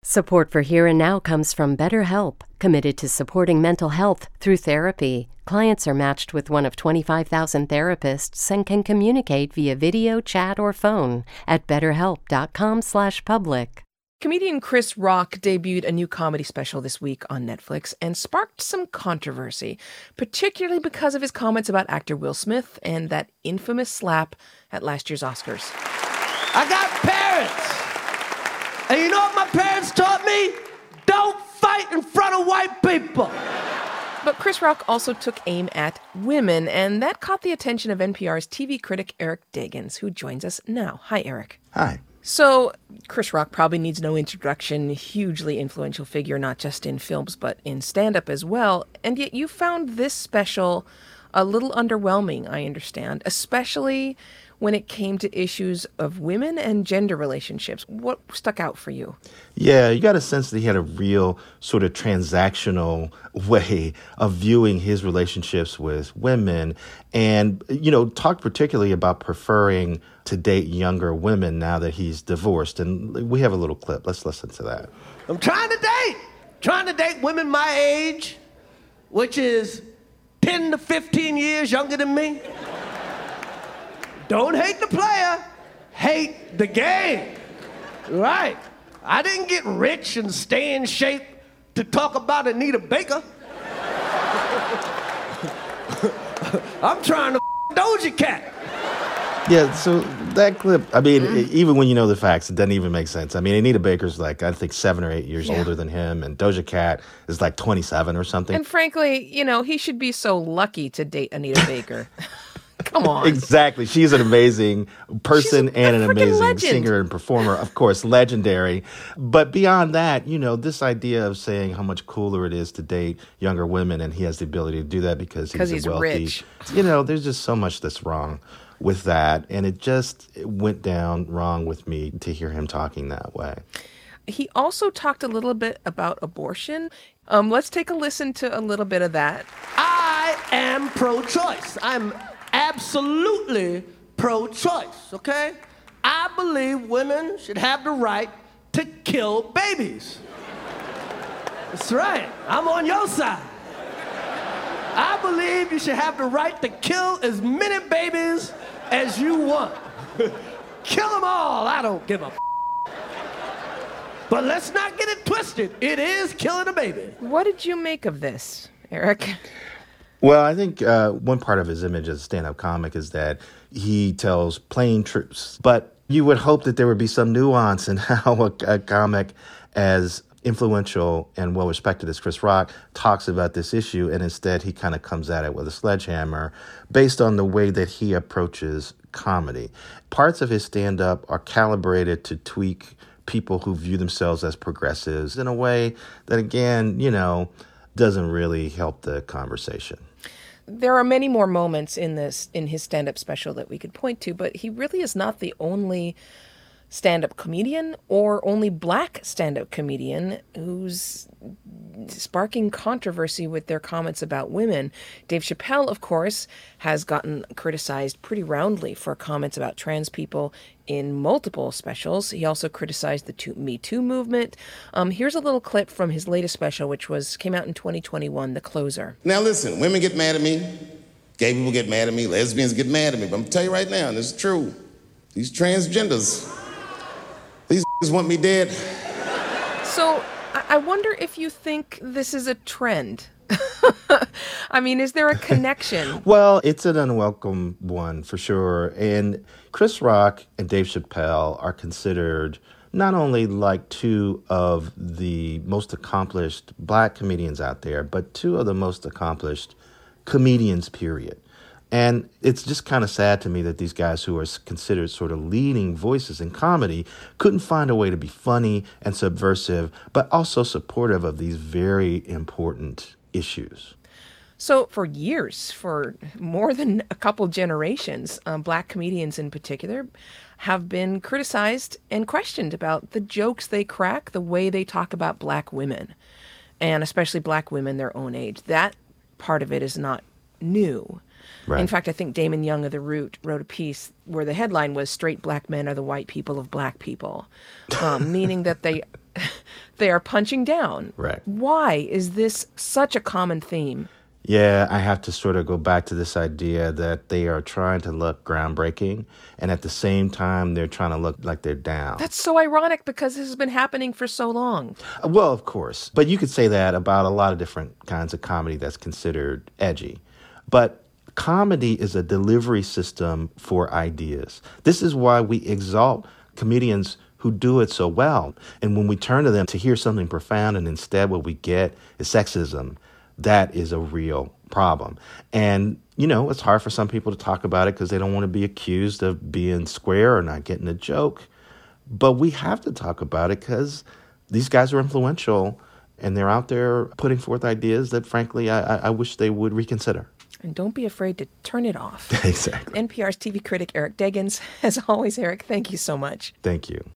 Support for Here and Now comes from BetterHelp, committed to supporting mental health through therapy. Clients are matched with one of 25,000 therapists and can communicate via video, chat, or phone at betterhelp.com/public. Comedian Chris Rock debuted a new comedy special this week on Netflix and sparked some controversy, particularly because of his comments about actor Will Smith and that infamous slap at last year's Oscars. I got parents! And you know what my parents taught me? Don't fight in front of white people. But Chris Rock also took aim at women, and that caught the attention of NPR's TV critic Eric Deggans, who joins us now. Hi, Eric. Hi. So, Chris Rock probably needs no introduction, hugely influential figure, not just in films, but in stand-up as well. And yet you found this special a little underwhelming, I understand, especially when it came to issues of women and gender relationships. What stuck out for you? Yeah, you got a sense that he had a real sort of transactional way of viewing his relationships with women and, talked particularly about preferring to date younger women now that he's divorced. And we have a little clip. Let's listen to that. I'm trying to date women my age, which is 10 to 15 years younger than me. Don't hate the player, hate the game. Right. I didn't get rich and stay in shape to talk about Anita Baker. I'm trying to Doja Cat. Yeah, so that clip, even when you know the facts, it doesn't even make sense. Anita Baker's I think 7 or 8 years older than him, and Doja Cat is 27 or something. And frankly, he should be so lucky to date Anita Baker. Come on. Exactly. She's an amazing person and an amazing legend. Singer and performer, of course, legendary. But beyond that, this idea of saying how much cooler it is to date younger women, and he has the ability to do that because he's wealthy. Rich. There's just so much that's wrong with that, and it went down wrong with me to hear him talking that way. He also talked a little bit about abortion. Let's take a listen to a little bit of that. I am pro-choice. I'm absolutely pro-choice, okay? I believe women should have the right to kill babies. That's right. I'm on your side. I believe you should have the right to kill as many babies as you want. Kill them all. I don't give a But let's not get it twisted. It is killing a baby. What did you make of this, Eric? Well, I think one part of his image as a stand-up comic is that he tells plain truths. But you would hope that there would be some nuance in how a comic as influential and well-respected as Chris Rock talks about this issue, and instead he kind of comes at it with a sledgehammer based on the way that he approaches comedy. Parts of his stand-up are calibrated to tweak people who view themselves as progressives in a way that, again, doesn't really help the conversation. There are many more moments in his stand-up special that we could point to, but he really is not the only stand-up comedian or only black stand-up comedian who's sparking controversy with their comments about women. Dave Chappelle, of course, has gotten criticized pretty roundly for comments about trans people in multiple specials. He also criticized the Me Too movement. Here's a little clip from his latest special, which came out in 2021, The Closer. Now listen, women get mad at me, gay people get mad at me, lesbians get mad at me, but I'm gonna tell you right now, and this is true, these transgenders, these want me dead. So I wonder if you think this is a trend. Is there a connection? Well, it's an unwelcome one for sure. And Chris Rock and Dave Chappelle are considered not only two of the most accomplished black comedians out there, but two of the most accomplished comedians, period. And it's just kind of sad to me that these guys who are considered sort of leading voices in comedy couldn't find a way to be funny and subversive, but also supportive of these very important issues. So for years, for more than a couple generations, black comedians in particular have been criticized and questioned about the jokes they crack, the way they talk about black women, and especially black women their own age. That part of it is not new. Right. In fact, I think Damon Young of The Root wrote a piece where the headline was "Straight Black Men Are the White People of Black People," meaning that They are punching down. Right. Why is this such a common theme? Yeah, I have to sort of go back to this idea that they are trying to look groundbreaking, and at the same time, they're trying to look like they're down. That's so ironic because this has been happening for so long. Well, of course. But you could say that about a lot of different kinds of comedy that's considered edgy. But comedy is a delivery system for ideas. This is why we exalt comedians who do it so well. And when we turn to them to hear something profound and instead what we get is sexism, that is a real problem. And, you know, it's hard for some people to talk about it because they don't want to be accused of being square or not getting a joke. But we have to talk about it because these guys are influential and they're out there putting forth ideas that, frankly, I wish they would reconsider. And don't be afraid to turn it off. Exactly. NPR's TV critic Eric Deggans. As always, Eric, thank you so much. Thank you.